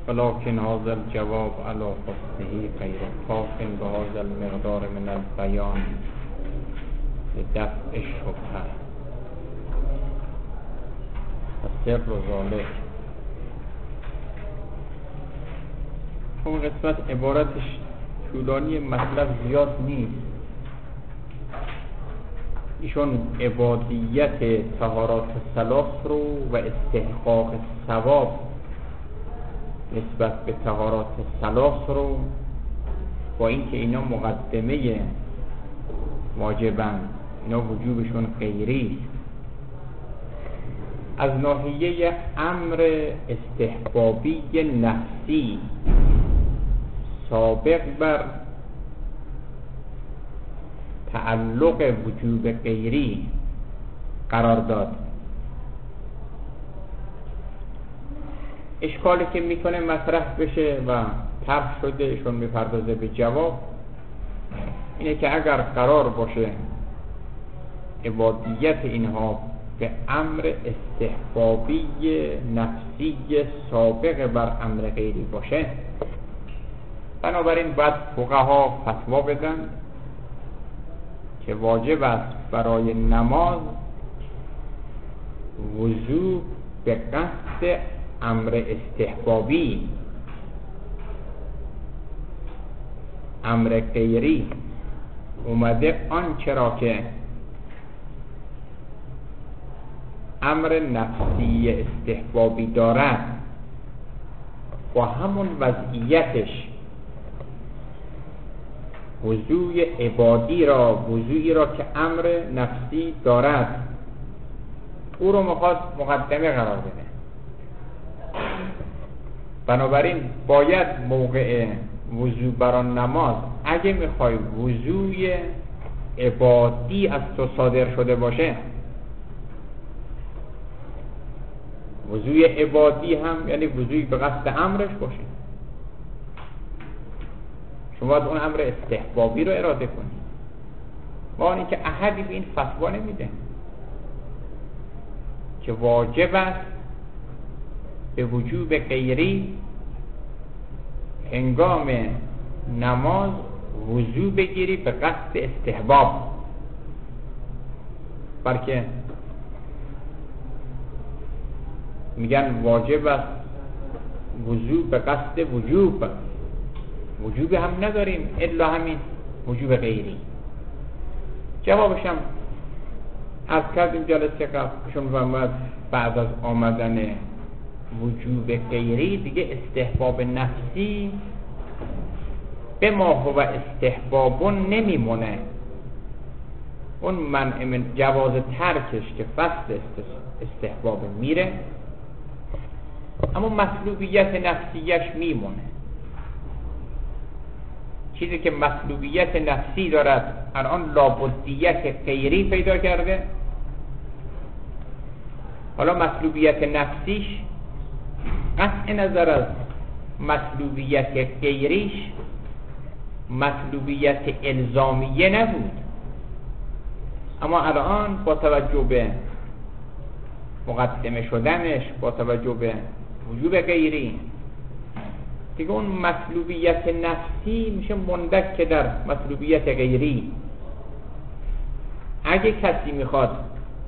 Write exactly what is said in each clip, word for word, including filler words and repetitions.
ولكن هذا الجواب على قصده غير كاف بهذا المقدار من البيان لدفع الشبهه. السر ذلك اون قسمت عبارتش طولانی، مطلب زیاد نیست. ایشون عبادیت طهارات ثلاث رو و استحقاق ثواب نسبت به طهارات ثلاث رو با اینکه اینا مقدمه واجبن، اینا وجوبشون غیری از ناحیه امر استحبابی نفسی سابق بر تعلق وجوب غیری قرار داد. اشکالی که میکنه مطرح بشه و طرح شده، ایشون میپردازه به جواب اینه که اگر قرار باشه عبادیت اینها به امر استحبابی نفسی سابق بر امر غیری باشه، بنابراین باید فقها فتوا بدن که واجب است برای نماز وضو به قصد امر استحبابی، امر غیری اومده آنچه را که امر نفسی استحبابی دارد با همون وضعیتش وضوء عبادی را، وضوئی را که امر نفسی دارد او رو میخواد مقدمه قرار بده. بنابراین باید موقع وضوء برای نماز اگه میخوای وضوء عبادی از تو صادر شده باشه، وضوء عبادی هم یعنی وضوعی به قصد امرش باشه، شما باید اون امر استحبابی رو اراده کنی. با اینکه احدی به این فتوا نمیده که واجب است به وجوب غیری هنگام نماز وضو بگیری به قصد استحباب، بلکه میگن واجب است وضو به قصد وجوب، وجوب هم نداریم الا همین وجوب غیری. جوابش هم از کردیم جلسه قبل، چون بعد از آمدن وجوب غیری دیگه استحباب نفسی به ما هو استحبابون نمیمونه. اون منع من جواز ترکش که فصل استحباب میره، اما مطلوبیت نفسیش میمونه. چیزی که مطلوبیت نفسی دارد الان لابدیت غیری پیدا کرده. حالا مطلوبیت نفسیش قطع نظر از مطلوبیت غیریش مطلوبیت الزامیه نبود، اما الان با توجه به مقدمه شدنش، با توجه به وجوب غیری، دیگه اون مطلوبیت نفسی میشه مندک در مطلوبیت غیری. اگه کسی میخواد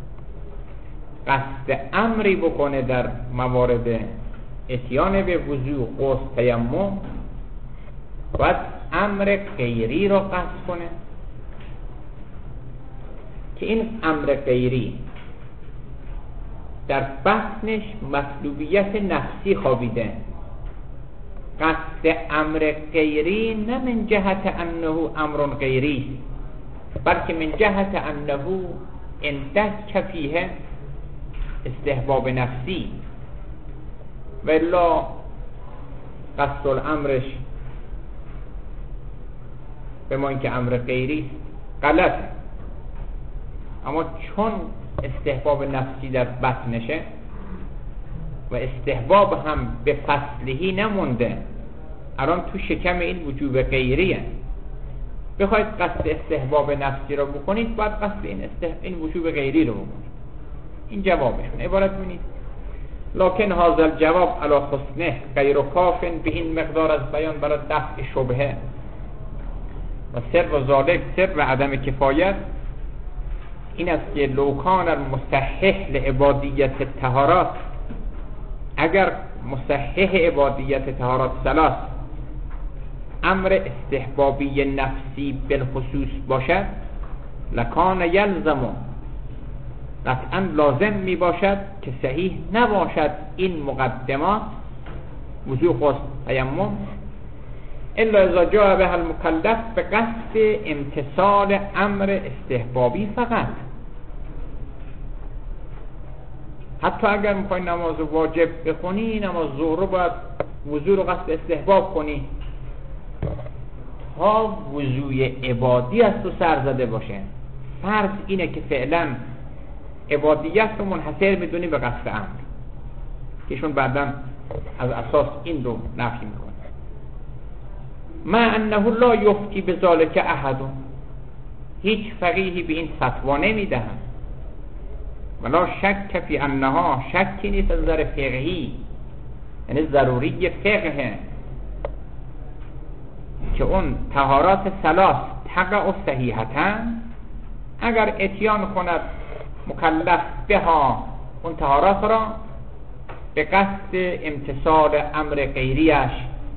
قصد امری بکنه در موارد اتیان به وضوء، غسل، تیمم، باید امر غیری رو قصد کنه که این امر غیری در بطنش مطلوبیت نفسی خوابیده. قصد امر غیری نه من جهت انه امر غیری، بلکه من جهت انه اندک فیه استحباب نفسی، و الا قصد الامرش به ما اینکه امر غیری غلطه، اما چون استحباب نفسی در بطنشه و استحباب هم به فصلهی نمونده، الان تو شکم این وجوب غیریه، بخواید قصد استحباب نفسی رو بکنید باید قصد این, استح... این وجوب غیری رو بکنید. این جوابه. عبارت بینید لکن هذا الجواب علی حسنه غیر کاف، به این مقدار از بیان برای دفع شبهه و سر و ذالک سر و عدم کفایت این است که لو کان المصحح لعبادیت طهارات، اگر مصحح عبادیت طهارات ثلاث امر استحبابی نفسی بالخصوص باشد، لکان یلزم، قطعا لازم می باشد که صحیح نباشد این مقدمات وضوء، غسل، تیمم، الا اذا جاء به المکلف به قصد امتثال امر استحبابی فقط. حتی اگر میخوای نماز واجب بخونی، نماز ظهر رو باید وضوء رو قصد استحباب کنی تا وضوء عبادی از تو سر زده باشه. فرض اینه که فعلا عبادیت رو منحصر میدونی به قصد امر، کهشون بعدا از اساس این رو نفی میکنه. ما انه لا یفتی بذالک احد، هیچ فقیهی به این فتوا نمیدهند. ولا شک فی انها، شکی نیست از نظر فقهی، یعنی ضروری فقه که اون طهارات ثلاث تقع صحیحتا، اگر اتیان کند مکلف بها اون طهارات را به قصد امتثال امر غیریش،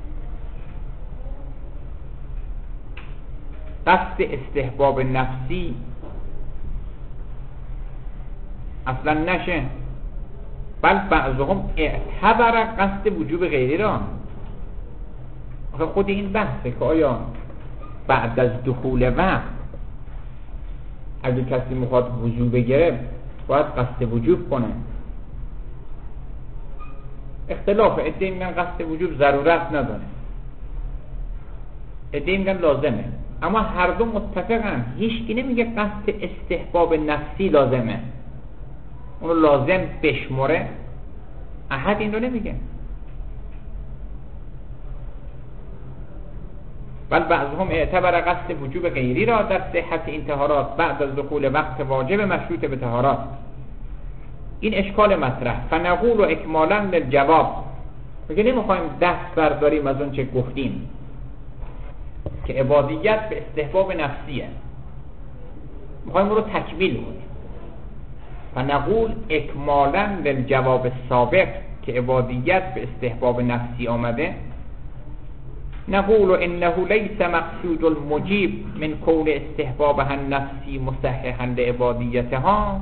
قصد استحباب نفسی اصلا نشه، بل بعضهم اعتبر قصد وجوب غیری را. آخه خود این بحثه که آیا بعد از دخول وقت اگه کسی میخواد وضو بگیره باید قصد وجوب کنه؟ اختلاف، عده میگن قصد وجوب ضرورت نداره، عده میگن لازمه، اما هر دو متفقن. هیچ کی نمیگه قصد استحباب نفسی لازمه، اونو لازم بشمره، احد این رو نمیگه. بل بعضهم اعتبر قصد وجوب غیری را در صحت این طهارات بعد از دخول وقت واجب مشروط به طهارات. این اشکال مطرح. فنقول و اکمالا للجواب، میگه نمیخوایم دست برداریم از اون چه گفتیم که عبادیت به استحباب نفسیه، میخوایم اون رو تکمیل کنیم. فنقول اکمالا للجواب سابق که عبادیت به استحباب نفسی آمده، نقول انه لیس مقصود المجیب من کون استحبابها النفسی مصححا لعبادیتها.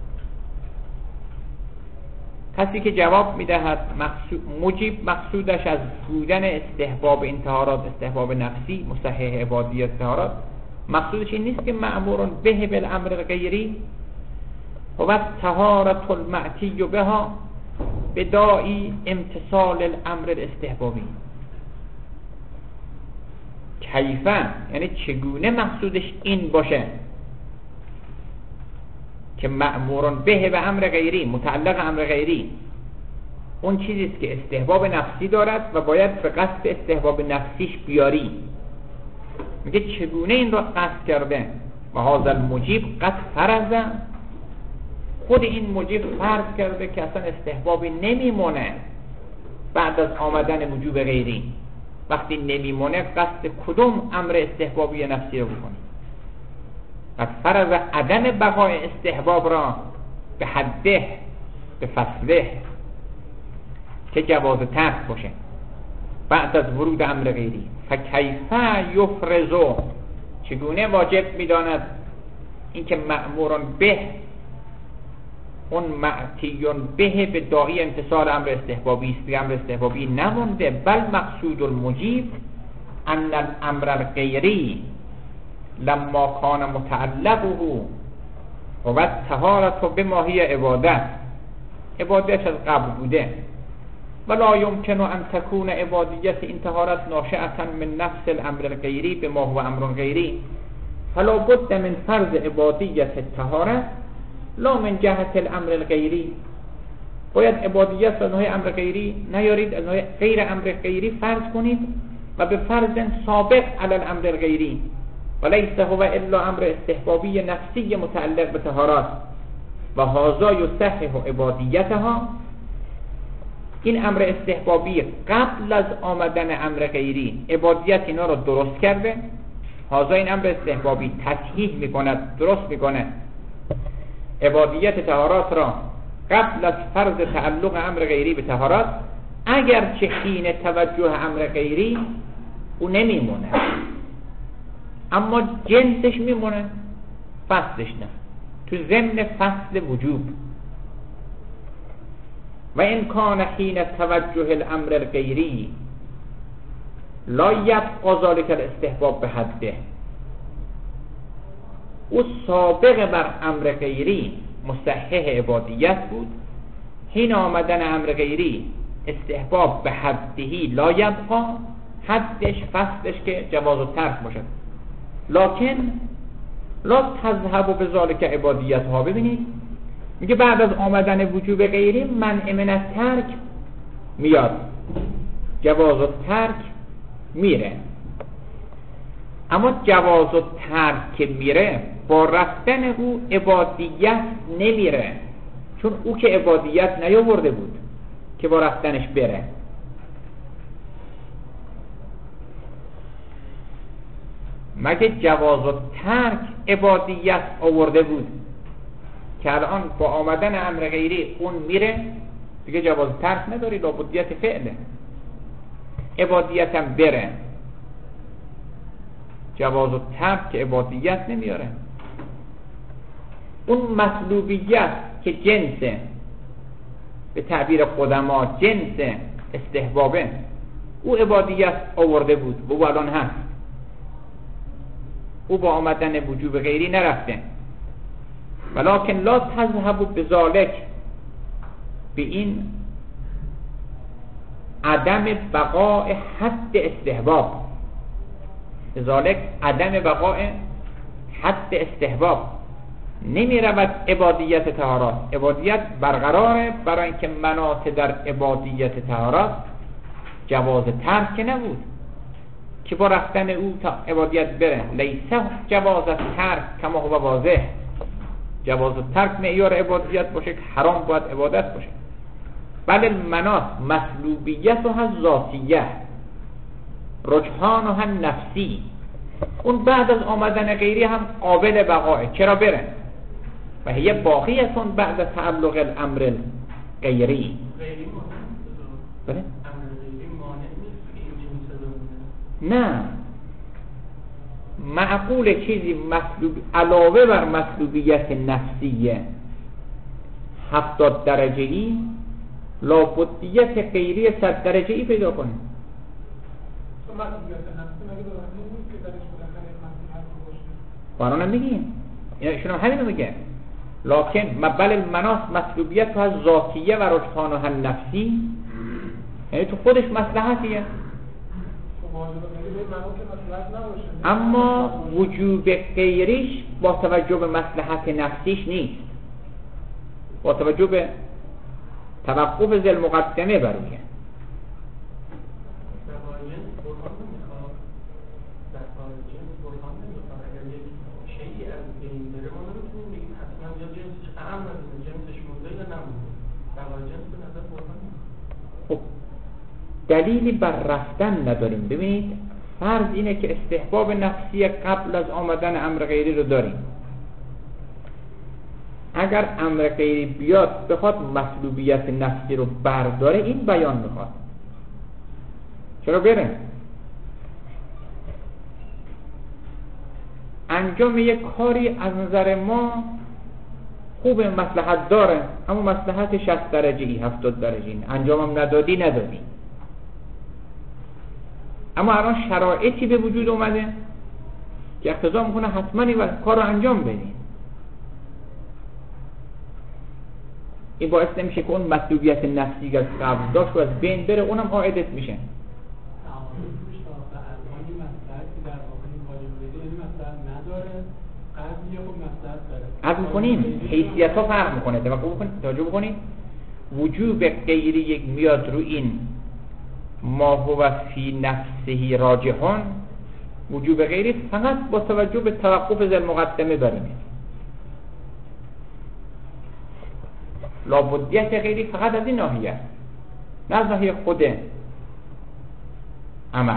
کسی که جواب میدهد مقصود مجیب مقصودش از بودن استحباب این طهارات استحباب نفسی مصحح عبادیت طهارات، مقصودش این نیست که مأمور به بالامر الغیری و طهارت المعتی بها بداعی امتثال الامر الاستحبابی. کیفا یعنی چگونه مقصودش این باشه که مأمورون به به امر غیری، متعلق امر غیری اون چیزیست که استحباب نفسی دارد و باید به قصد استحباب نفسیش بیاری. میگه چگونه این رو قصد کرده؟ و هذا المجیب قد فرض، خود این مجیب فرض کرده که اصلا استحبابی نمیمونه بعد از آمدن وجوب غیری. وقتی نمیمونه قصد کدوم امر استحبابی نفسی رو بکنی؟ قد فرض عدم بقای استحباب را به حده به فصله که جواز ترک باشه بعد از ورود امر غیری. فکیفه یفرزو، چگونه واجب میداند این که مأموران به اون معتیون به به داعی امتصال امر استحبابی است، امر استحبابی نمونده. بل مقصود المجیب ان الامر الغیری لما کان متعلقه و طهارت به ماهی عبادت، عبادت از قبل بوده. ولا یمکن ان تکون عبادیت این طهارت ناشئه من نفس الامر الغیری به ما هو امر غیری، فلا بد من فرض عبادیت الطهارت لا من جهت الامر الغیری. باید عبادیت از نوع امر غیری نیارید، از نوع غیر امر غیری فرض کنید و به فرض سابق علی الامر الغیری، ولیس هو الا امر استحبابی نفسی متعلق به طهارات و هذا یصحح عبادیتها. این امر استحبابی قبل از آمدن امر غیری عبادیت اینا رو درست کرده، حاضر این امر استحبابی تصحیح میکند، درست میکنه عبادیت طهارات را قبل از فرض تعلق امر غیری به طهارات، اگر چه حین توجه امر غیری او نمیمونه، اما جنسش میمونه، فصلش نه، تو ضمن فصل وجوب. و این کان حین توجه الامر الغیری لا یبقى ذلک الاستحباب به حده، او سابق بر امر غیری مصحح عبادیت بود، حین آمدن امر غیری استحباب به حدهی لا یبقى، حدش فصلش که جواز و ترک باشد، لکن لا تذهب به ذلک عبادیت ها. ببینید میگه بعد از آمدن وجوب غیری منع من الترک میاد، جواز و ترک میره، اما جواز و ترک که میره با رفتن او عبادیت نمیره، چون او که عبادیت نیاورده بود که با رفتنش بره. مگه جواز و ترک عبادیت آورده بود که الان با آمدن امر غیری اون میره دیگه جواز ترک نداری، لابدیت فعله، عبادیت هم بره، جواز و ترک عبادیت نمیاره. اون مطلوبیت که جنس به تعبیر قدما جنس استحبابه، او عبادیت آورده بود، او الان هست، او با آمدن وجوب غیری نرفته. ولکن لا تذهب بذالک، به این عدم بقاء حد استحباب، بذالک عدم بقاء حد استحباب، نمی رود عبادیت طهارات، عبادیت برقراره، برای اینکه مناط در عبادیت طهارات جواز ترک نبود که با رفتن او تا عبادیت بره. لیسه جواز ترک کما هو واضح، جواز ترک معیار عبادیت باشه که حرام باید عبادت باشه، بل المناط مطلوبیت و هم ذاتیه، رجحان و هم نفسی. اون بعد از آمدن غیری هم قابل بقاه، چرا بره؟ و هی باقیتون بعد از تعلق الامر غیری. بله؟ نه، معقول چیزی مطلوب علاوه بر مطلوبیت نفسیه هفتاد درجه ای لابدیت غیری صد درجه ای پیدا کنه. قرآن هم میگیم ایشون هم همینو میگه، لکن مبل المناس مطلوبیت از ذاتیه و رجحان و هم نفسی، یعنی تو خودش مصلحتیه، اما وجوب غیریش با توجه به مصلحت نفسیش نیست، با توجه به توقف ذل مقدمه بر اوه. خب دلیلی بر رفتن نداریم. ببینید فرض اینه که استحباب نفسی قبل از آمدن امر غیری رو داریم، اگر امر غیری بیاد بخواد مطلوبیت نفسی رو برداره، این بیان میخواد چرا بره؟ انجام یک کاری از نظر ما خوب مصلحت داره، اما مصلحت شصت درجه ای هفتاد درجه ای، انجامم ندادی ندادی، اما الان شرایطی به وجود اومده که اقتضا میکنه حتما این کار رو انجام بدی. این باعث نمیشه که اون مطلوبیت نفسی که از قبل داشت و از بین بره، اونم عائدت میشه. عرض میکنیم حیثیت ها فرق میکنه، توجه بکنید توجه بکنید وجوب غیری یک میاد رو این ما هو فی نفسه راجحان، وجوب غیری فقط با توجه به توقف ذل مقدمه بریم، لابدیت غیری فقط از این ناحیه است. نه از ناحیه خود عمل.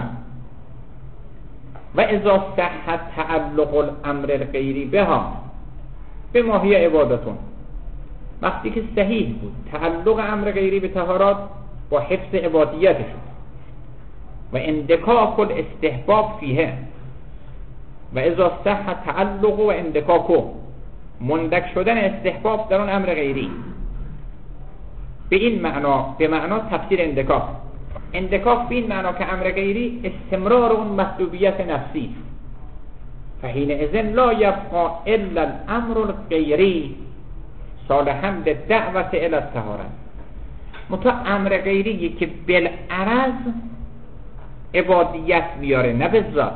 و اذا صح تعلق الامر الغیری بها به ما هی عبادتون، وقتی که صحیح بود تعلق امر غیری به طهارات با حفظ عبادیتشون و اندکاک الاستحباب فیه، و اذا صح تعلق و اندکاکو مندک شدن استحباب در اون امر غیری، به این معنا، به معنا تفسیر اندکاک. اندکاک به این معنا که امر غیری استمرار اون مطلوبیت نفسی، فحین اذن لا یبقى الا الامر الغیری صالحا للدعوة الى الطهارة. متا امر غیری که بالعرض عبادیت میاره نه به ذات.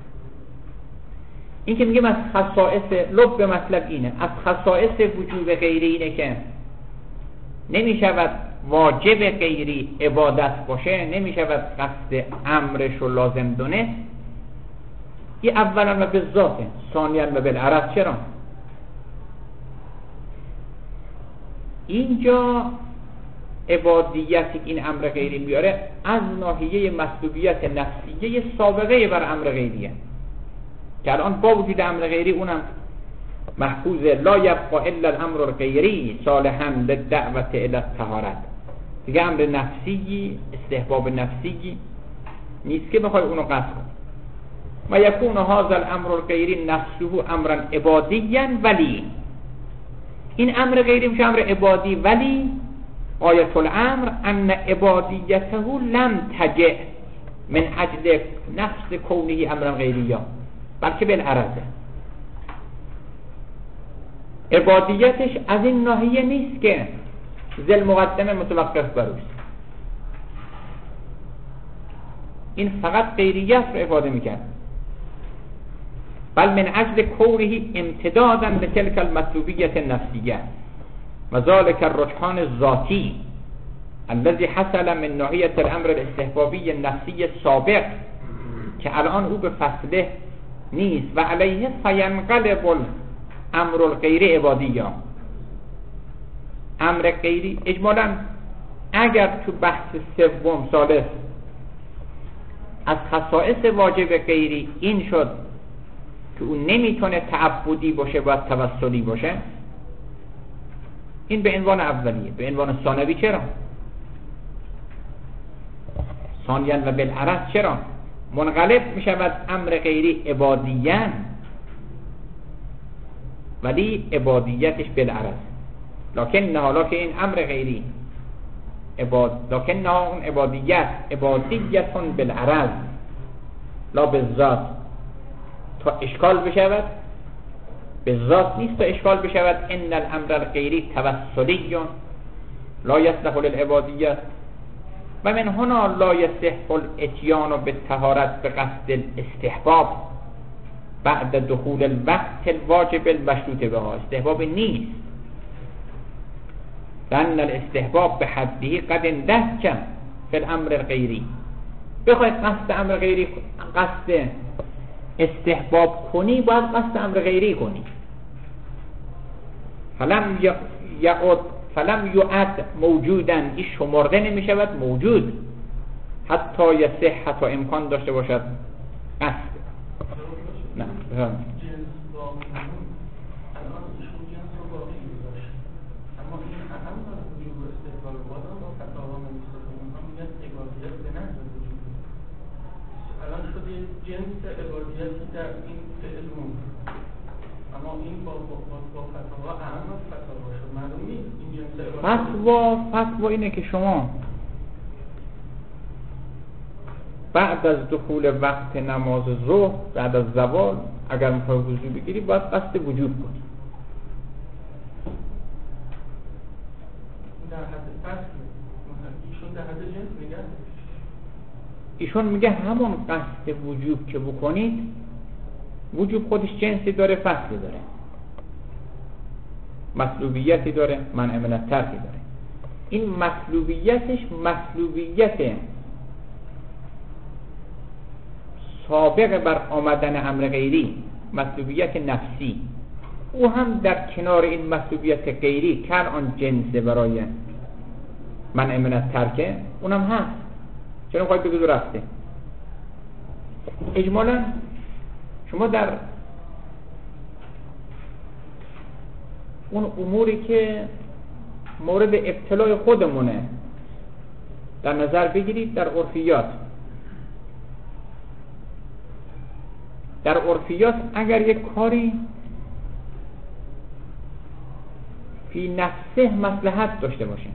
این که میگیم از خصائص لب مطلب اینه، از خصائص وجوب غیری اینه که نمیشود واجب غیری عبادت باشه، نمیشود قصد امرش رو لازم دونه. این اولا و به ذاته، ثانیا و بالعرض. چرا؟ اینجا عبادیتی این امر غیری میاره از ناحیه مسلوبیت نفسیه سابقه بر امر غیریه که الان با وجود امر غیری اونم محفوظ لا یبقى الا الامر الغیری صالحا للدعوة الى الطهارة. دیگه امر نفسی، استحباب نفسی نیست که بخوای اونو قصد کنی. و یکون هذا الامر الغیری نفسه امرا عبادیا ولی، این امر غیری میشه امر عبادی، ولی آیت الامر ان عبادیته لم تجع من اجل نفس کونه امرا غیریا، بلکه بالعرضه. عبادیتش از این ناحیه نیست که ذل مقدمه متوقف بروش، این فقط غیریت رو عباده میکرد، بل من اجل کونه امتدادا لتلك المطلوبیت النفسیه و ذلك الرجحان الذاتی الذي حصل من ناحیه الامر الاستحبابی النفسی السابق که الان او به فصله نیست. و علیه فینقلب الامر الغیری عبادیه. امر غیری اجمالا اگر تو بحث سوم ثالث از خصائص واجب غیری این شد که اون نمیتونه تعبدی باشه، باید توسلی باشه، این به عنوان اولیه. به عنوان ثانوی چرا؟ ثانیا و بالعرض چرا؟ منقلب میشود امر غیری عبادیاً ولی عبادیتش بالعرض، لکن نه، حالا که این امر غیری عباد، لکن نه اون عبادیت عبادیتون بالعرض لا بالذات، تا اشکال بشود به ذات نیست، تا اشکال بشود ان الامر الغیری توسلی لا یصلح للعبادیت و من هنا لا یصح الاتیان بالطهارت بقصد الاستحباب بعد دخول الوقت الواجب المشروط بها. استحباب نیست، لأن الاستحباب به حده قد اندهک فی الامر الغیری. بخواید قصد امر غیری، قصد استحباب کنی، باید قصد امر غیری کنی. فلم یعد فلم یعد موجودا، این شمرده نمی شود موجود، حتی یصح، حتی امکان داشته باشد قصد. نه بفرمایید. جنس عبادیتی در این فعل موند، اما این با با فتوا اهم از فتوا شد، معلوم نیست این جنس عبادیتی. فتوا فتوا اینه که شما بعد از دخول وقت نماز ظهر، بعد از زوال، اگر میخوای وضو بگیری باید قصد وجوب کنی. در حد فصل ایشون در حد جنس میگه، ایشون میگه همون قصد وجوب که بکنید، وجوب خودش جنسی داره، فصلی داره، مطلوبیتی داره، منع من الترک داره. این مطلوبیتش مطلوبیت سابق بر آمدن امر غیری، مطلوبیت نفسی، او هم در کنار این مطلوبیت غیری کر آن جنسه برای منع من الترکه اونم هست. چرا خواهید بگید رفته؟ اجمالا شما در اون اموری که مورد ابتلاء خودمونه در نظر بگیرید. در عرفیات در عرفیات اگر یک کاری فی نفسه مصلحت داشته باشه،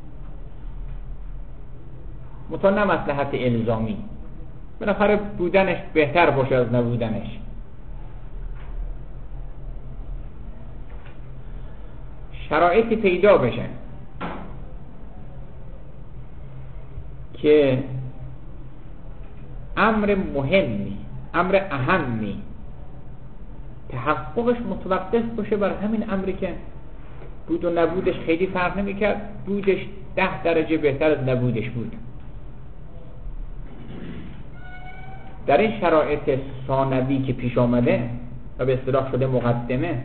مطمئن نه مصلحت الزامی، بالاخره بودنش بهتر باشه از نبودنش، شرایطی پیدا بشه که امر مهمی، امر اهمی تحققش متوقف باشه بر همین امری که بود و نبودش خیلی فرق نمی‌کرد، بودش ده درجه بهتر از نبودش بود. در این شرایط ثانوی که پیش آمده و به اصطلاح شده مقدمه،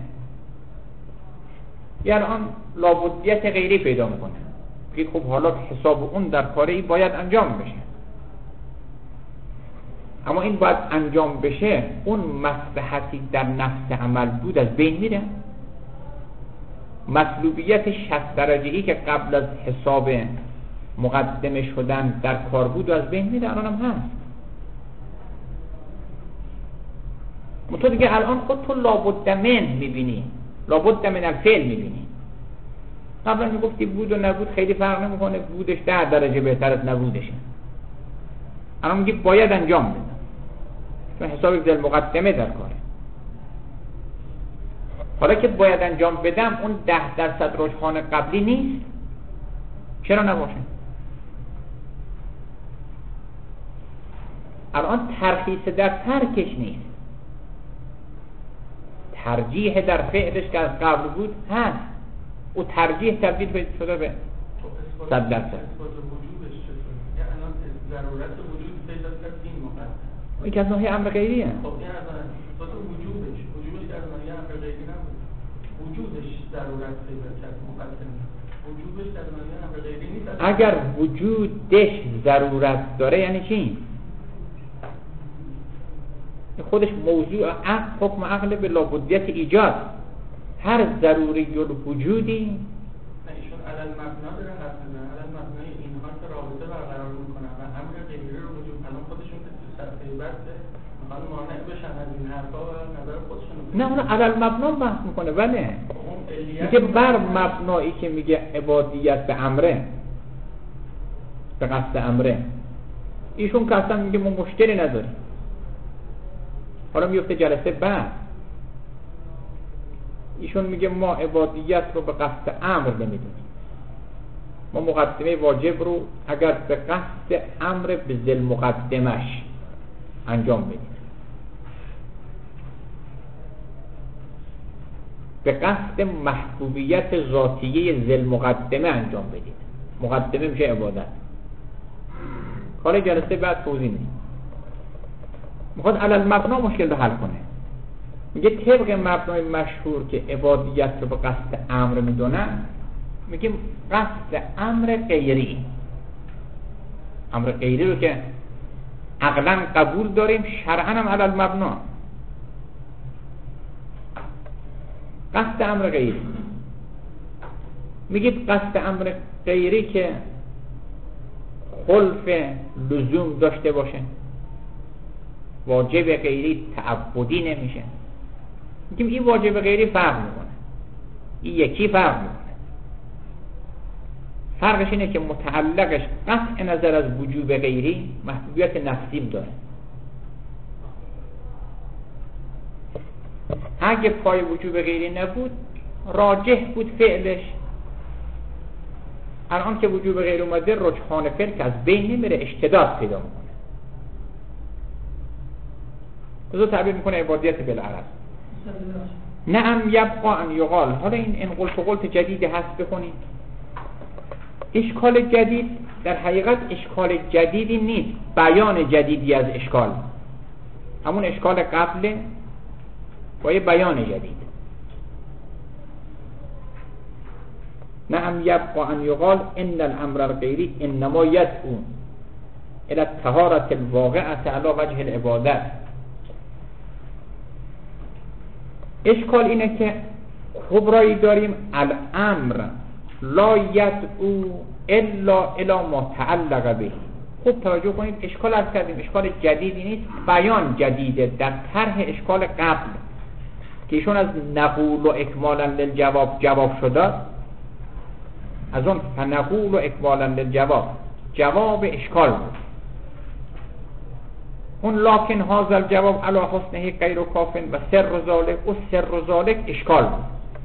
یعنی آن لابدیت غیری پیدا میکنه که خب حالا حساب اون در کاری باید انجام بشه، اما این باید انجام بشه، اون مصلحتی در نفس عمل بود از بین میره. مطلوبیت شصت درجه‌ای که قبل از حساب مقدمه شدن در کار بود از بین میره، الان هم هست. تو دیگه الان خود تو لابد من میبینی، لابد من الفعل میبینی. قبلا میگفتی بود و نبود خیلی فرق نمیکنه، بودش ده درجه بهتر از نبودشه، الان میگی باید انجام بدم چون حساب ذل مقدمه در کاره. حالا که باید انجام بدم، اون ده درصد رجحان قبلی نیست، چرا نباشه؟ الان ترخیص در ترکش نیست، ترجیح در فعلش که از قبل بود هست، او ترجیح تبدیل به شده به صد درصد. ضرورت وجود پیدا کرد این مقدم، این که از ناحیه امر غیریه. خب این از ناحیه وجودش، وجودش از ناحیه امر غیری نبود، وجودش ضرورت پیدا کرد مقدم، وجودش از ناحیه امر غیری نیست. اگر وجودش ضرورت داره یعنی چی؟ خودش موضوع عقل، حکم عقل به لابدیت ایجاد. هر ضروری الوجودی ایشون علل مبنا داره حرف میزنه، علل مبنای اینها که رابطه برقرار میکنن و امر غیری رو وجود، الان خودشون که تو صفحه بعد میخوان مانع بشن از این حرفا و نظر خودشون. نه اون علل مبنا بحث میکنه، بله میگه بر مبنایی که میگه عبادیت به امره، به قصد امره، ایشون که اصلا میگه ما مشکلی نداریم. حالا میفته جلسه بعد ایشون میگه ما عبادیت رو به قصد امر نمیدونیم، ما مقدمه واجب رو اگر به قصد امر به ذل مقدمش انجام بدیم، به قصد محبوبیت ذاتیه ذل مقدمه انجام بدید، مقدمه میشه عبادت. حالا جلسه بعد توضیح میدیم. میخواد علل مبنا مشکل رو حل کنه، میگه طبق مبنای مشهور که عبادیت رو به قصد امر میدونن، میگه قصد امر غیری، امر غیری رو که عقلا قبول داریم، شرعا هم علل مبنا. قصد امر غیری میگه قصد امر غیری که خلف لزوم داشته باشه، واجب غیری تعبدی نمیشه. میگیم این واجب غیری فرق میکنه، این یکی فرق میکنه. فرقش اینه که متعلقش قطع نظر از وجوب غیری محبوبیت نفسی داره. اگه پای وجوب غیری نبود راجح بود فعلش، الان که وجوب غیر اومده رجحان فعل که از بین نمیره، اشتداد پیدا میکنه. بذار تعبیر میکنه عبادیت بالعرض. نعم یبقى ان یقال. حالا این انقل فقلت جدید هست بکنید. اشکال جدید در حقیقت اشکال جدیدی نیست، بیان جدیدی از اشکال، همون اشکال قبل با یه بیان جدید. نعم نعم یبقى ان یقال ان الامر الغیری انما یدعو الى الطهارة الواقعة علی وجه العبادت. اشکال اینه که کبرایی داریم الامر لا یدعو الا الی ما تعلق به. خوب توجه کنید، اشکال از کردیم اشکال جدیدی نیست، بیان جدیده در طرح اشکال قبل که ایشون از نقول و اکمالا للجواب جواب شده، از اون فنقول و اکمالا للجواب جواب اشکال بود. اون لکن هذا الجواب علی حسنه غیر کافن و سر ذالک و سر ذالک اشکال بود.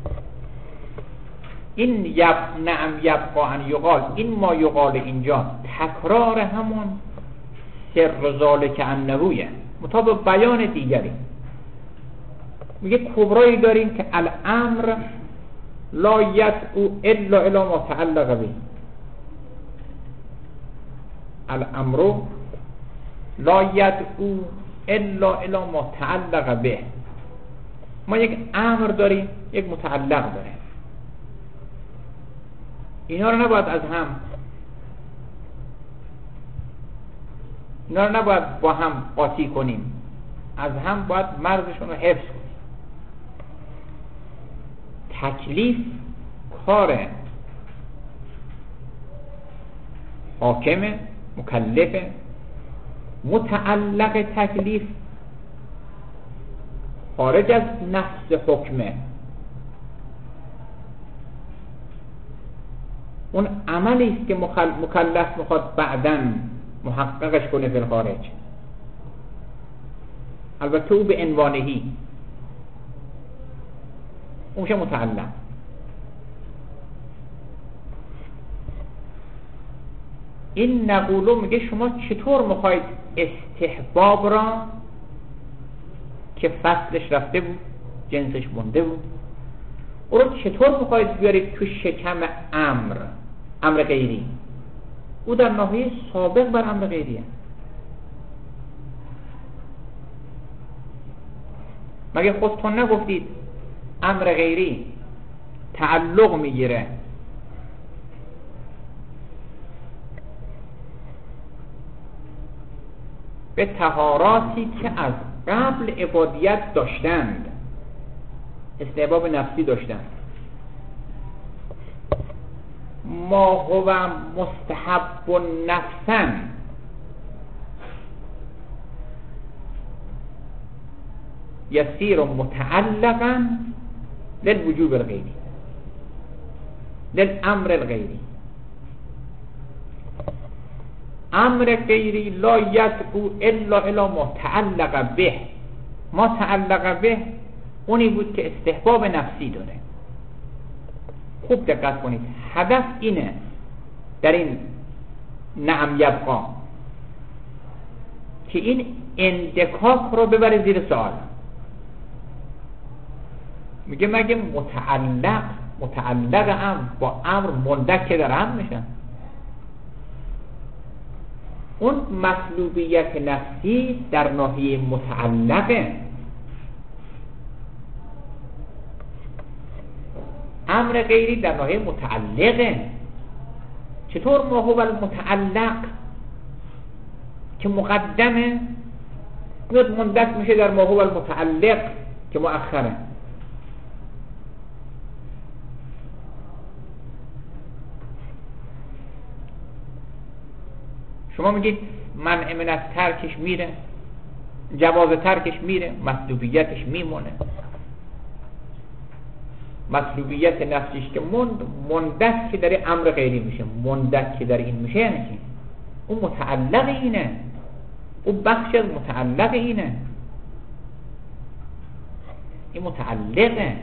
این یب نعم یبقى ان یقال، این ما یقال اینجا تکرار همون سر ذالک انهویه مطابق بیان دیگری. میگه کبرایی داریم که الامر لا یدعو الا الی ما تعلق به. الامر لا یدعو الا الی ما تعلق به. ما یک امر داریم، یک متعلق داریم. اینا رو نباید از هم اینا رو نباید با هم قاطی کنیم، از هم باید مرزشون رو حفظ کنیم. تکلیف کار حاکم مکلف، متعلق تکلیف خارج از نفس حکمه، اون عملی است که مکلف میخواد بعداً محققش کنه فی الخارج. البته او به عنوانهی اونش متعلق. این نقولو میگه شما چطور میخواید استحباب را که فصلش رفته بود، جنسش مونده بود، او رو چطور میخواید بیارید تو شکم امر امر غیری؟ او در ناحیه سابق بر امر غیریه. مگه خودتون نگفتید امر غیری تعلق میگیره به طهاراتی که از قبل عبادیت داشتند، استحباب نفسی داشتند. ما هو مستحب نفسا یسیر متعلقا للوجوب الغیری للامر الغیری. امر غیری لا یدعو الا الی ما تعلق به. ما تعلق به اونی بود که استحباب نفسی داره. خوب دقت کنید، هدف اینه در این نعم یبقى که این اندکاک رو ببره زیر سوال. میگه مگه متعلق متعلق امر با امر مندک در هم میشن؟ اون مطلوبیت نفسی در ناحیه متعلقه، امر غیری در ناحیه متعلقه. چطور ما هو المتعلق که مقدمه میاد مندک میشه در ما هو المتعلق که مؤخره؟ شما میگید منع من از ترکش میره، جواز ترکش میره، مطلوبیتش میمونه. مطلوبیت نفسیش که مند مندک که در امر غیری میشه، مندک که در این میشه، یعنی چی؟ اون متعلق اینه، اون بخش از متعلق اینه، این متعلقه.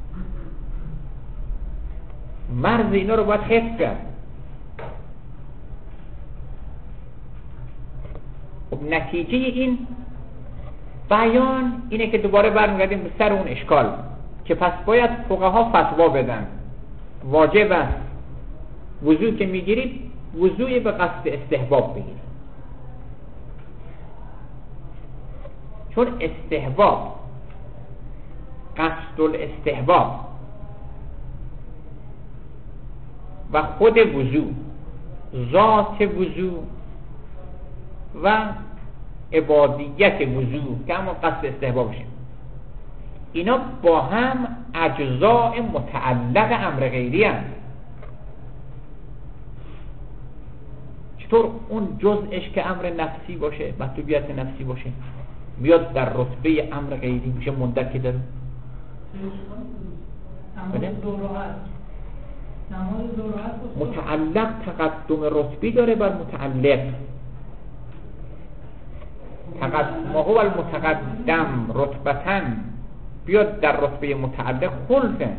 مرز اینا رو باید حفظ کرد. خب نتیجه این بیان اینه که دوباره برمیگردیم به سر اون اشکال که پس باید فقها فتوا بدن. واجب است وضو که میگیرید وضوی به قصد استحباب بگیرید، چون استحباب قصد الاستحباب و خود وضو، ذات وضو و عبادیت وضو که همون قصد استحبابشه، اینا با هم اجزاء متعلق امر غیری هست. چطور اون جزءش که امر نفسی باشه، مطلوبیت نفسی باشه، بیاد در رتبه امر غیری میشه مندرک داره؟ متعلق تقدم رتبی داره بر متعلق. تقدم هو المتقدم رتبتاً بیاد در رتبه متعلق خلفه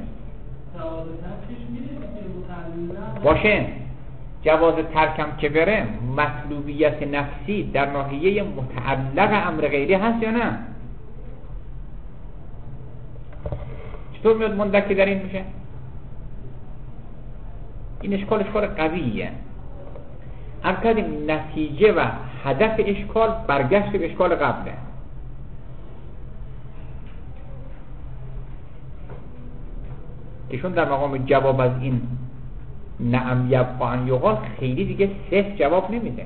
باشه. جواز ترکم که بره مطلوبیت نفسی در ناحیه متعلق امر غیری هست یا نه؟ چطور میاد مندرک در این میشه؟ این اشکال اشکال قویه. اما نتیجه و هدف اشکال برگشت به اشکال قبله. ایشون در مقام جواب از این نعم یبقى ان یقال خیلی دیگه صرف جواب نمیده.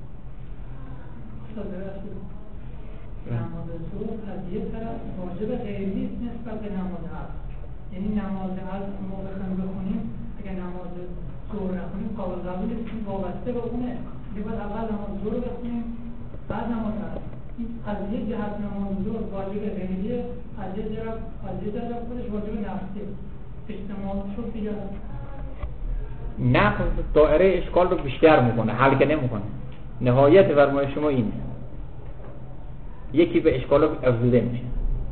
نماز ظهر از یه طرف واجب غیری نیست نسبت به نماز عصر. یعنی نماز عصر ما بخوایم بخونیم، اگه نماز ظهر نخونیم قابل قبول نیست، وابسته به اونه. دیگه باید اول نماز ظهر بخونیم بعد نماز عصر. این از یه جهت نماز ظهر واجب غیریه، از یه جهت از یه جهت خودش واجب نفسیه. اجتماع شد دیگه. نقض دائره اشکال رو بیشتر میکنه، حل که نمیکنه. نهایت فرمایش شما اینه، یکی به اشکال افزوده میشه.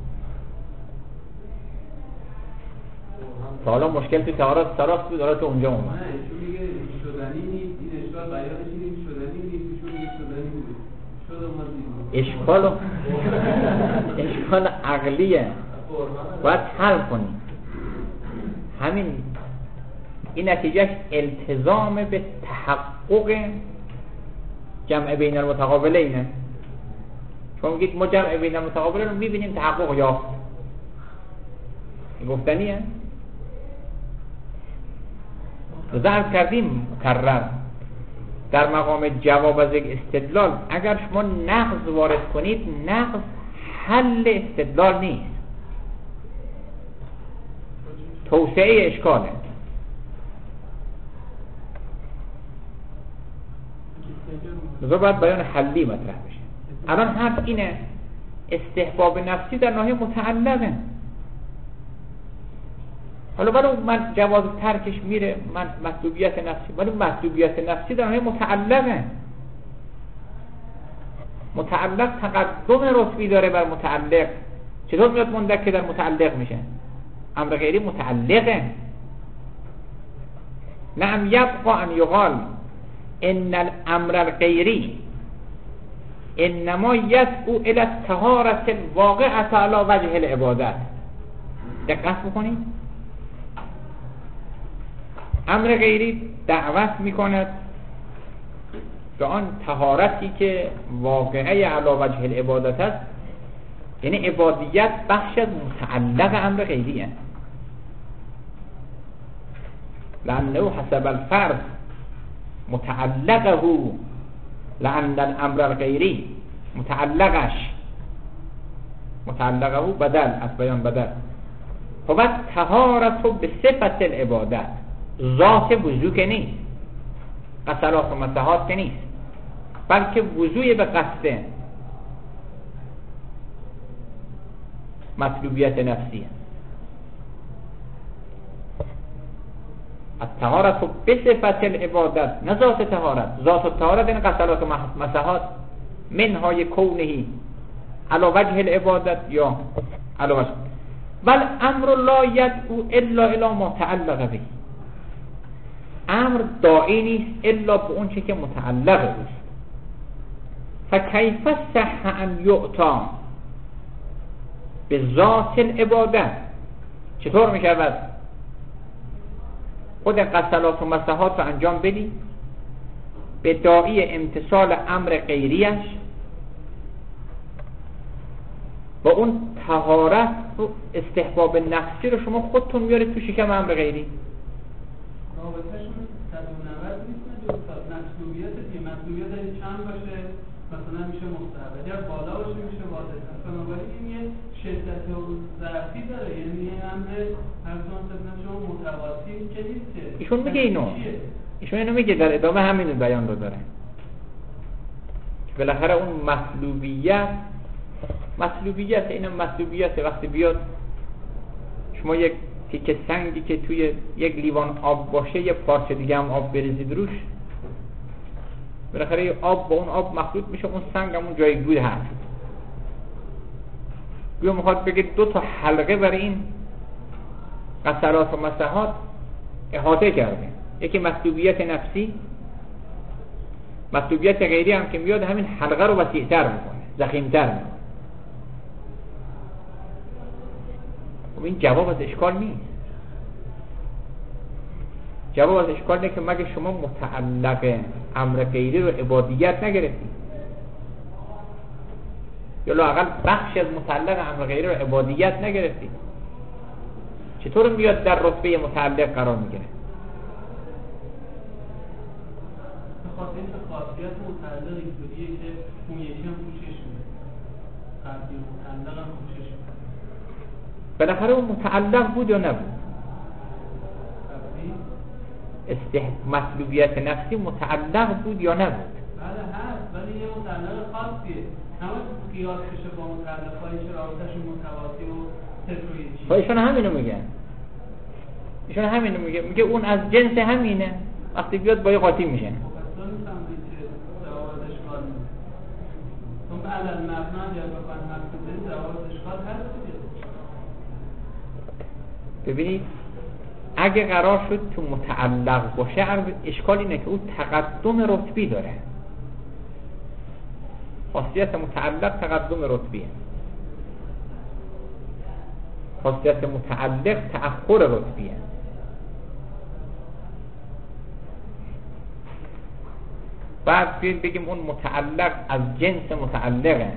تا حالا مشکل تو طهارت سراست بود، حالا تو اونجا اومد. نه ایشون میگه شدنی نیست، این اشکال بیانش اینه شدنی نیست، ایشون میگه شدنی بوده، شد اومد اشکال اشکال عقلیه، باید حل کنی. همین این نتیجهش التزام به تحقق جمع بین المتقابلینه. شما میگید ما جمع بین المتقابلین رو میبینیم تحقق یافت، گفتنیه. ذکر کردیم مکرر در مقام جواب از یک استدلال اگر شما نقض وارد کنید، نقض حل استدلال نیست، توسعه اشکاله. لذا باید بیان حلی مطرح بشه. الان حرف اینه استحباب نفسی در ناحیه متعلقه. حالا برای من جواز ترکش میره، من مطلوبیت نفسی، ولی مطلوبیت نفسی در ناحیه متعلقه. متعلق تقدم رتبی داره بر متعلق. چطور میاد مندرک در متعلق میشه؟ امر غیری متعلقه. نعم یبقى ان یقال ان الامر الغیری انما یدعو الى الطهارة الواقعة على وجه العبادت. دقت بکنید، امر غیری دعوت میکند به آن طهارتی که واقعه علی وجه العبادت است، یعنی عبادیت بخش از متعلق امر غیریه. لانه حسب الفرض متعلقه، لأن الامر الغیری متعلقش متعلقه بدل از بیان بدل. فقط طهارت به صفت العبادت، ذات وضو که نیست، قصرات و مسحات که نیست، بلکه وضوی به قصد مطلوبیت نفسیه. الطهارت به صفت العبادت، نه ذات طهارت. ذات الطهارت این قصرات و مسحات منهای کونهی علی وجه العبادت یا علی وجه. بل امر لا یدعو الا الی ما تعلق به. امر داعی نیست الا به اون چه که متعلق است. فکیف صح ان یعطا به ذات العبادت، چطور می شود خود قصلات و مسحات رو انجام بدی به داعی امتصال امر غیریش با اون طهارت و استحباب نفسی رو شما خودتون میارید تو شکم امر غیری؟ ظرفی داره، یعنی یه امر همچنان خدمت شما متواتی که نیست. ایشون میگه اینو ایشون اینو میگه در ادامه همین بیان رو داره که بالاخره اون مطلوبیت مطلوبیت این مطلوبیت وقتی بیاد شما یک تیکه سنگی که توی یک لیوان آب باشه یه پارچه دیگه هم آب بریزید روش، بالاخره آب با اون آب مخلوط میشه، اون سنگ همون جای بود هست. بیا میخواد بگه دو تا حلقه برای این قصرات و مساحات احاطه کرده، یکی مطلوبیت نفسی، مطلوبیت غیری هم که میاد همین حلقه رو وسیع‌تر میکنه، ضخیم‌تر میکنه. خب این جواب از اشکال نیست. جواب از اشکال نه که مگه شما متعلق امر غیری رو عبادیت نگرفتید، یا لااقل بخش از متعلق امر غیری رو عبادیت نگرفتید، چطور میاد در رتبه متعلق قرار میگیره؟ بخاطر اینکه خاصیت متعلق اینطوریه که اون یکی هم پوشش میده، قبلی متعلق هم پوشش میده. بالاخره اون متعلق بود یا نبود؟ استه... مطلوبیت نفسی متعلق بود یا نبود؟ بله هست، ولی یه متعلق خاصیه، نباید قیاس بشه با متعلق‌هایی که رابطه‌شون متواتی و تکراری. خب ایشون همینو میگن ایشون همینو میگه میگه اون از جنس همینه، وقتی بیاد با یه قاطی میشه. خب اصلا میفهمید که جواب اشکال نیست، چون علل مبنا یا بخواهن حرف بزنید جواب اشکال هست دیگه. ببینید اگه قرار شد تو متعلق باشه، اشکال اینه که او تقدم رتبی داره. خاصیت متعلق تقدم رتبیه، خاصیت متعلق تأخر رتبیه. بعد بیاید بگیم اون متعلق از جنس متعلقه.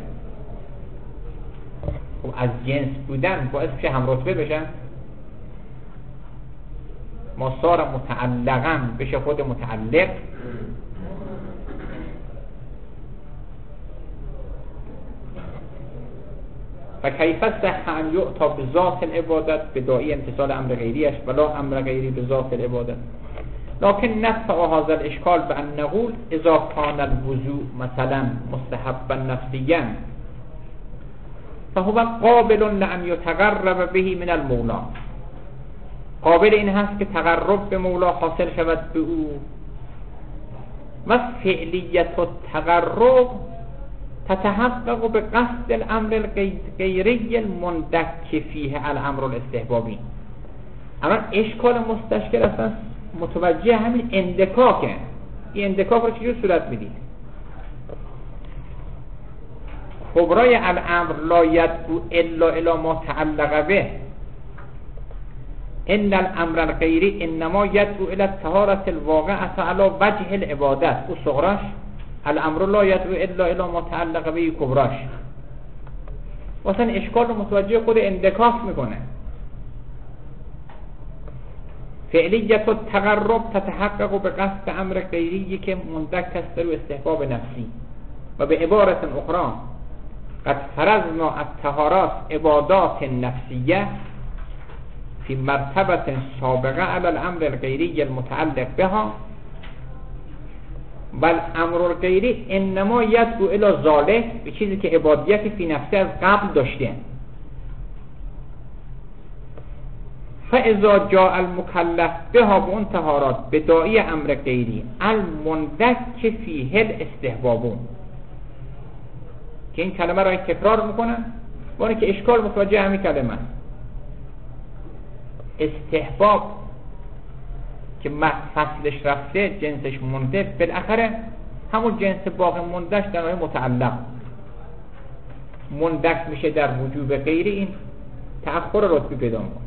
خب از جنس بودن باعث میشه هم رتبه بشن؟ ما صار متعلقا بشه خود متعلق. و کیف صح ان یؤتی بذات العبادت بداعی امتثال امر غیریش ولا امر غیری بذات العبادت. لكن نفع هذا الاشکال بان نقول اذا كان الوضوء مثلا مستحبا نفسيا فهو قابل لان يتقرب به من المولى. قابل این هست که تقرب به مولا حاصل شود به او. و فعلیت التقرب تتحقق به قصد الامر الغیری المندک فیه الامر الاستحبابی. اما اشکال مستشکل اصلا متوجه همین اندکاکه. این اندکاک رو چجور صورت میدید؟ کبرای الامر لا یدعو الا الی ما تعلق به، ان الامر الغیری انما یدعو الى الطهارة الواقعة على وجه العبادت. او صغراش الامر لا یدعو الا الى ما تعلق به کبراش. واسه اشکال رو متوجه خود اندکاک میکنه. فعلیت التقرب تتحقق به قصد امر غیری که مندک است رو استحباب نفسی. و به عبارت اخرى قد فرضنا الطهارات عبادات نفسیه فی مرتبه سابقه علی الامر الغیری المتعلق بها بل امر الغیری انما یدعو الی ذلک، به چیزی که عبادیت فی نفسه از قبل داشته. فاذا جاء المکلف بها به اون طهارات بداعی امر غیری المندک فیه الاستحبابون، که این کلمه را تکرار میکنن وانی که اشکال متوجه همین کلمه است. استحباب که فصلش رفته جنسش مونده، بالاخره همون جنس باقی موندهش در راه متعلق مندک میشه در وجوب غیری، این تأخر رتبی پیدا میکنه.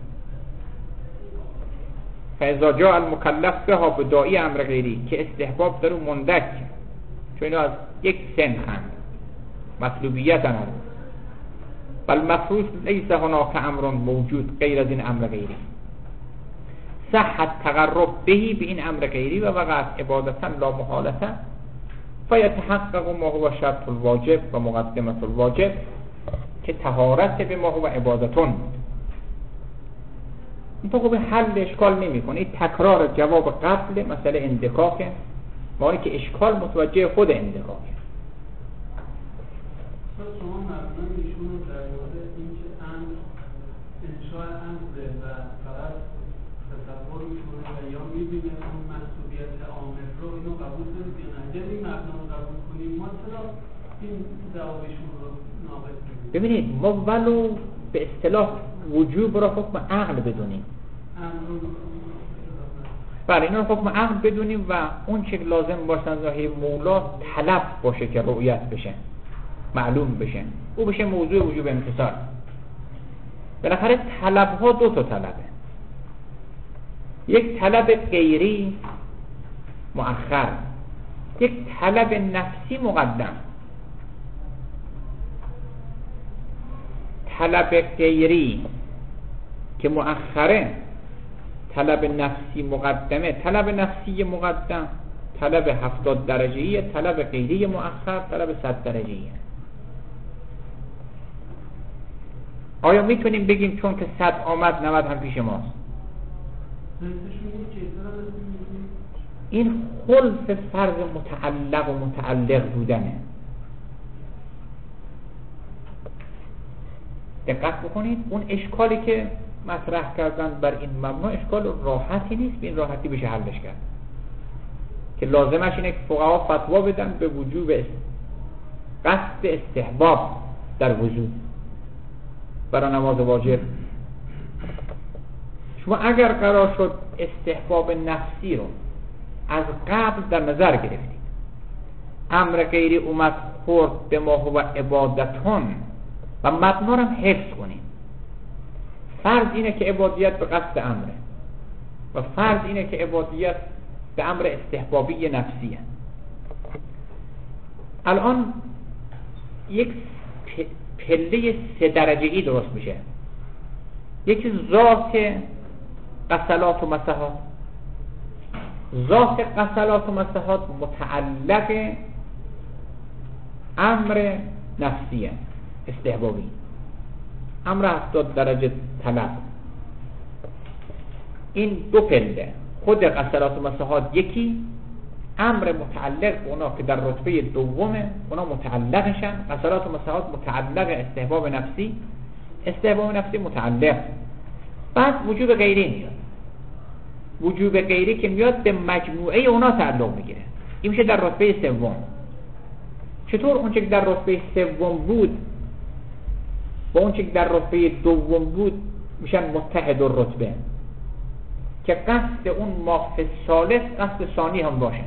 فاذا جاء المکلف بها بداعی امر غیری که استحباب در اون مندک، چون اینا از یک سن هست مطلوبیت هست. بل مفروض لیس هناک امر موجود غیر از این امر غیری. صحت تقرب بهی به این امر غیری و وقت عبادتا لا محالتا فیتحقق ما هو شرط الواجب و مقدمت الواجب که طهارت به ما و عبادتون بود. این تو خوب حل اشکال نمی کنه. این تکرار جواب قبل مسئله اندکاکه، ما که اشکال متوجه خود اندکاکه. شما مبنای ایشون رو در مورد این که امر انشاء امره و فقط تصور میکنه و یا میبینه اون محسوبیت عامل رو اینو قبول کنید یا نه؟ اگر این مبنا رو قبول کنیم ما چرا این جوابشون رو ناقص می‌کنیم؟ ببینید ما ولو به اصطلاح وجوب را حکم عقل بدونیم، بله این رو حکم عقل بدونیم و اون چه لازم باشه از ناحیه مولا طلب باشه که رؤیت بشه، معلوم بشه، او بشه موضوع وجوب امتثال. بالاخره طلب ها دو تا طلبه، یک طلب غیری مؤخر، یک طلب نفسی مقدم. طلب غیری که مؤخره، طلب نفسی مقدمه. طلب نفسی مقدم طلب هفتاد درجه‌ای، طلب غیری مؤخر طلب صد درجه‌ای. آیا میتونیم بگیم چون که صد آمد نود هم پیش ماست؟ این خلف فرض متعلق و متعلق بودنه. دقت بکنید اون اشکالی که مطرح کردن بر این مبنا اشکال راحتی نیست، به این راحتی بشه حلش کرد که لازمش اینه که فقها فتوا بدن به وجوب قصد استحباب در وضو برای نماز واجب. شما اگر قرار شد استحباب نفسی رو از قبل در نظر گرفتید، امر غیری اومد خورد به ما و عبادتون و مبنا رو هم حفظ کنید. فرض اینه که عبادیت به قصد امره و فرض اینه که عبادیت به امر استحبابی نفسیه. الان یک پله سه درجه‌ای درست میشه. یکی ذات غسلات و مسحات. ذات غسلات و مسحات متعلق امر نفسیه، استحبابی، امر هفتاد درجه طلب. این دو پله، خود غسلات و مسحات یکی، امر متعلق به اونا که در رتبه دومه، اونا متعلقشن. غسلات و مسحات متعلق استحباب نفسی، استحباب نفسی متعلق. بعد وجوب غیری میاد. وجوب غیری که میاد به مجموعه اونا تعلق میگیره، این میشه در رتبه سوم. چطور اون چه که در رتبه سوم بود با اون چه که در رتبه دوم بود میشن متحد الرتبه، که قصد اون ماف ثالث قصد ثانی هم باشه.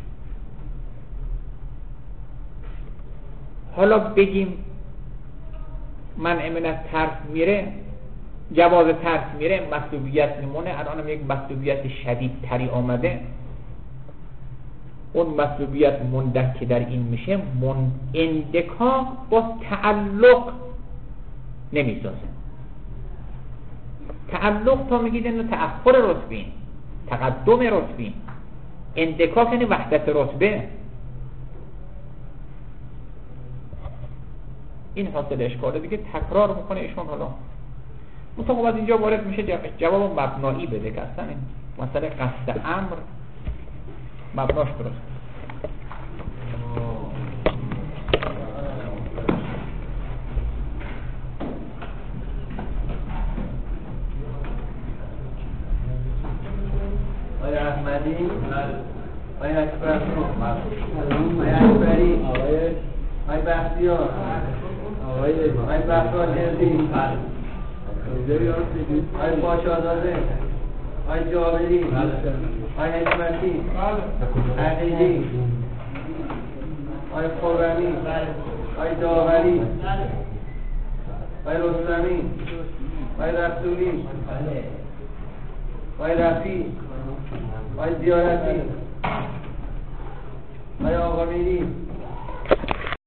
حالا بگیم منع من ترک میره، جواز ترک میره، مطلوبیت میمونه. الان هم یک مطلوبیت شدید تری آمده، اون مطلوبیت مندک که در این میشه من اندکاک با تعلق نمیسازه. تعلق تا میگید اینو تأخر رتبین، تقدم رتبین. اندکاک یعنی وحدت رتبه. این حاصل اشکاله دیگه، تکرار میکنه ایشون. حالا مطابق از اینجا وارد میشه جواب مبنایی بده که اصلا این مسئله قصد امر مبناش درست. آیا احمدی؟ آیا اکبر؟ آیا اکبری؟ آیا بختیار؟ آیا بختیار جردی؟ آیا باشاداده؟ آیا جابری؟ آیا حکمتی؟ عقیدی؟ آیا خورمی؟ آیا داوری؟ آیا رستمی؟ آیا رسولی؟ آیا رفی؟ آیا زیارتی؟ آیا آقا میری؟